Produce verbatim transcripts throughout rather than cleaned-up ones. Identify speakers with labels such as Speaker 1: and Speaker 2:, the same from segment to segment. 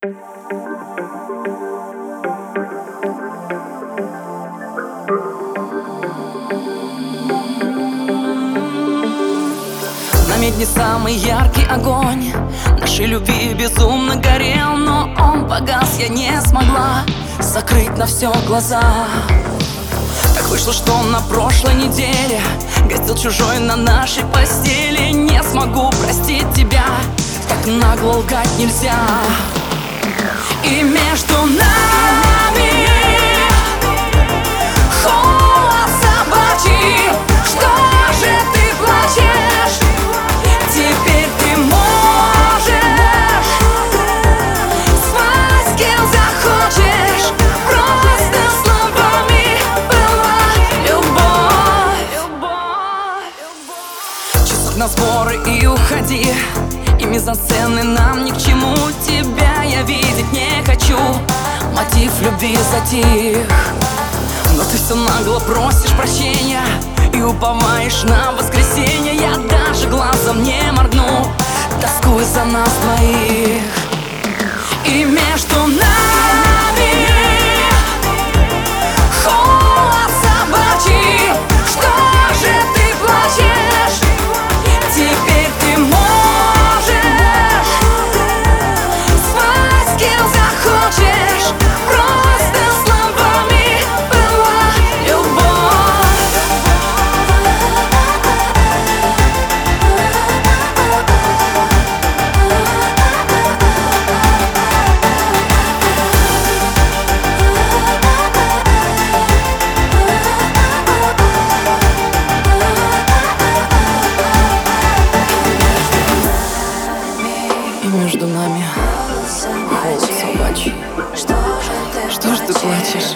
Speaker 1: Нами не самый яркий огонь нашей любви безумно горел, но он погас, я не смогла закрыть на все глаза. Так вышло, что на прошлой неделе гостил чужой на нашей постели. Не смогу простить тебя, так нагло лгать нельзя. И между нами холод собачий. Что же ты плачешь? Теперь ты можешь спать с кем захочешь. Просто словами была любовь. Часок на сборы и уходи, и мизансцены нам ни к чему. Тебя я видеть не хочу, мотив любви затих. Но ты все нагло просишь прощения и уповаешь на воскресенье. Я даже глазом не моргну, тоскую за нас двоих. И между нами холод собачий. Что же ты плачешь? Теперь ты можешь спать с кем захочешь. Просто словами была любовь. И между нами холод собачий. Что ж ты плачешь?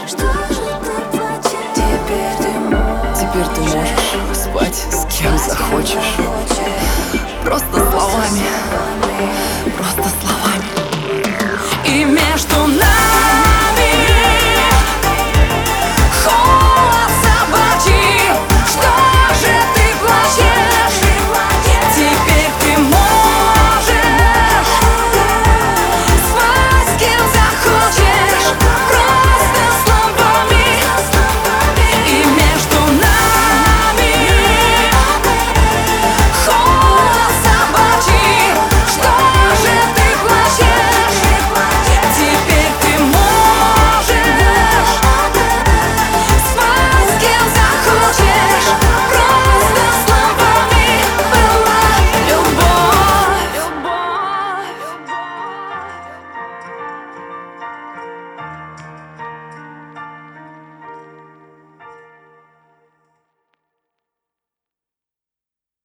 Speaker 1: Теперь ты можешь спать с кем захочешь. Просто словами, просто словами.